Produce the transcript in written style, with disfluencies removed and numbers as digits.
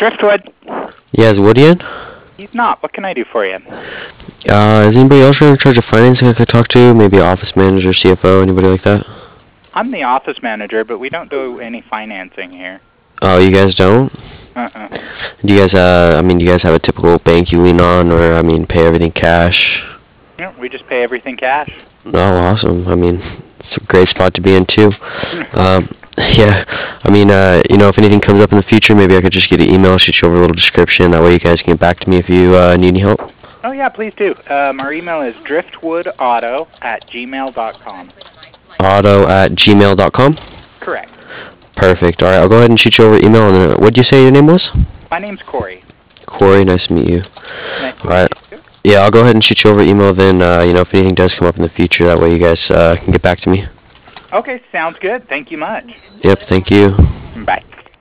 Driftwood. Yeah, is Woody in? He's not. What can I do for you? Is anybody else in charge of financing I could talk to? Maybe office manager, CFO, anybody like that? I'm the office manager, but we don't do any financing here. Oh, you guys don't? Uh-uh. Do you guys, do you guys have a typical bank you lean on, or, pay everything cash? Yeah, we just pay everything cash. Oh, awesome. It's a great spot to be in, too. Yeah, if anything comes up in the future, maybe I could just get an email, shoot you over a little description. That way you guys can get back to me if you need any help. Oh, yeah, please do. Our email is driftwoodauto@gmail.com. Auto@gmail.com? Correct. Perfect. All right, I'll go ahead and shoot you over email. And what did you say your name was? My name's Corey. Corey, nice to meet you. Nice to All right. meet you. Yeah, I'll go ahead and shoot you over email then, if anything does come up in the future, that way you guys can get back to me. Okay, sounds good. Thank you much. Yep, thank you.